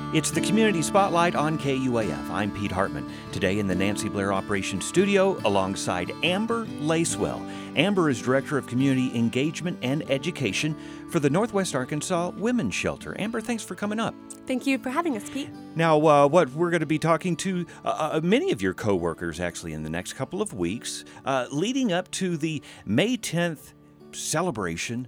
It's the Community Spotlight on KUAF. I'm Pete Hartman. Today in the Nancy Blair Operations Studio alongside Amber Lacewell. Amber is Director of Community Engagement and Education for the Northwest Arkansas Women's Shelter. Amber, thanks for coming up. Thank you for having us, Pete. Now, what we're going to be talking to many of your coworkers actually in the next couple of weeks, leading up to the May 10th celebration,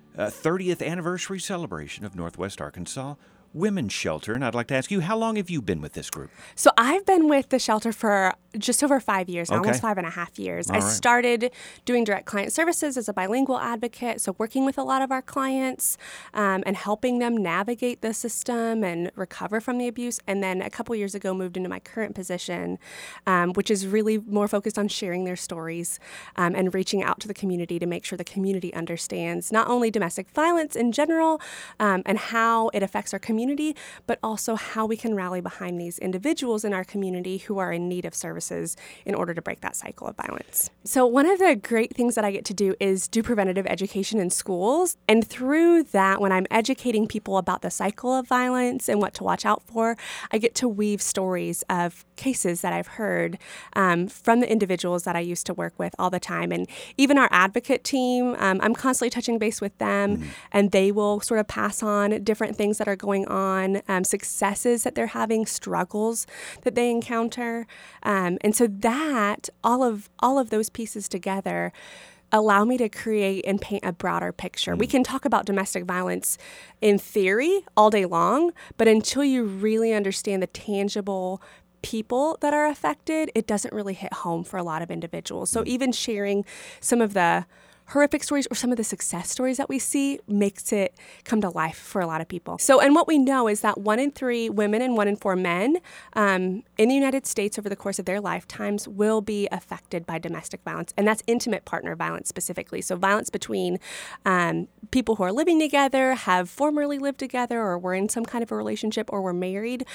30th anniversary celebration of Northwest Arkansas Women's Shelter. And I'd like to ask you, how long have you been with this group? So I've been with the shelter for just over 5 years, Okay. almost 5.5 years. All I right. started doing direct client services as a bilingual advocate, so working with a lot of our clients and helping them navigate the system and recover from the abuse. And then a couple years ago, moved into my current position, which is really more focused on sharing their stories and reaching out to the community to make sure the community understands not only domestic violence in general and how it affects our community, but also how we can rally behind these individuals in our community who are in need of services in order to break that cycle of violence. So one of the great things that I get to do is do preventative education in schools. And through that, when I'm educating people about the cycle of violence and what to watch out for, I get to weave stories of cases that I've heard from the individuals that I used to work with all the time. And even our advocate team, I'm constantly touching base with them, and they will sort of pass on different things that are going on, successes that they're having, struggles that they encounter. And so that, all of those pieces together allow me to create and paint a broader picture. We can talk about domestic violence in theory all day long, but until you really understand the tangible people that are affected, it doesn't really hit home for a lot of individuals. So even sharing some of the horrific stories or some of the success stories that we see makes it come to life for a lot of people. So, and what we know is that 1 in 3 women and 1 in 4 men in the United States over the course of their lifetimes will be affected by domestic violence. And that's intimate partner violence specifically. So violence between people who are living together, have formerly lived together, or were in some kind of a relationship, or were married,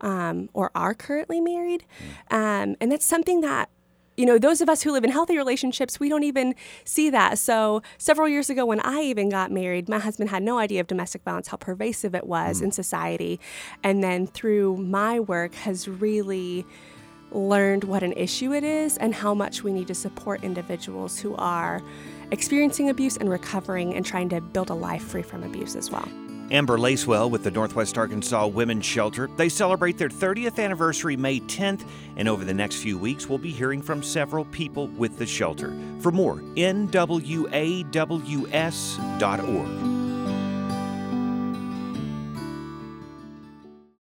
or are currently married. And that's something that, you know, those of us who live in healthy relationships, we don't even see that. So several years ago when I even got married, my husband had no idea of domestic violence, how pervasive it was in society. And then through my work has really learned what an issue it is and how much we need to support individuals who are experiencing abuse and recovering and trying to build a life free from abuse as well. Amber Lacewell with the Northwest Arkansas Women's Shelter. They celebrate their 30th anniversary May 10th, and over the next few weeks, we'll be hearing from several people with the shelter. For more, nwaws.org.